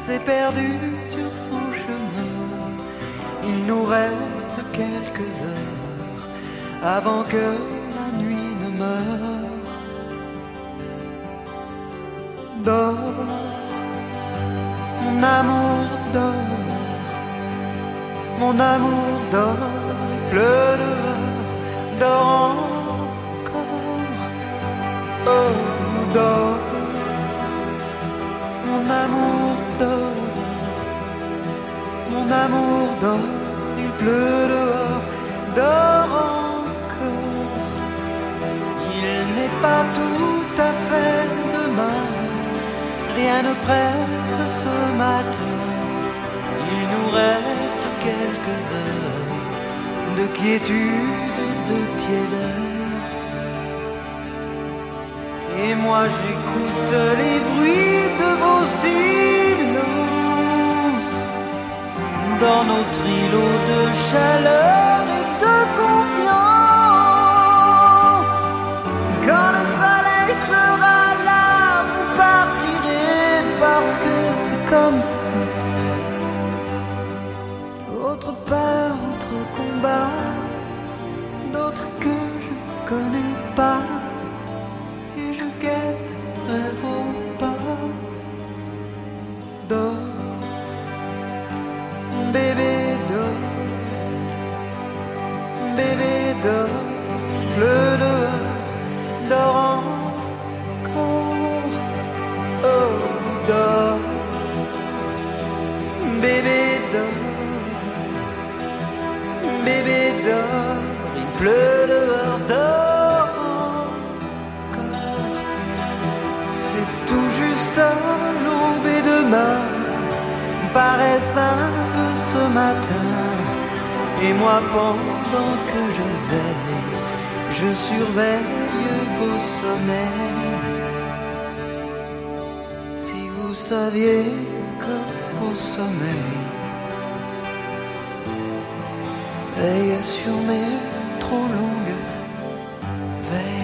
s'est perdu sur son chemin. Il nous reste quelques heures avant que la nuit ne meure. Dors, mon amour dort, mon amour dort, il pleut dehors, dors encore, oh dors, mon amour dort, mon amour dort, il pleut dehors, dors encore. Il n'est pas tout à fait demain, rien ne presse ce matin. Il nous reste quelques heures de quiétude et de tiédeur. Et moi j'écoute les bruits de vos silences dans notre îlot de chaleur et de confiance. Quand le soleil sera là, vous partirez parce que c'est comme ça. Autre part, autre combat, d'autres que je ne connais pas. Et je guetterai vos pas. Dors, bébé dors, bébé dors, pleut dehors, dors encore, oh dors, bébé dors, bébé dors, il pleut dehors, dors encore. C'est tout juste à l'aube et demain paraît simple ce matin. Et moi pendant que je veille, je surveille vos sommeils. Si vous saviez comme vos sommeils veillent sur mes trop longues veilles.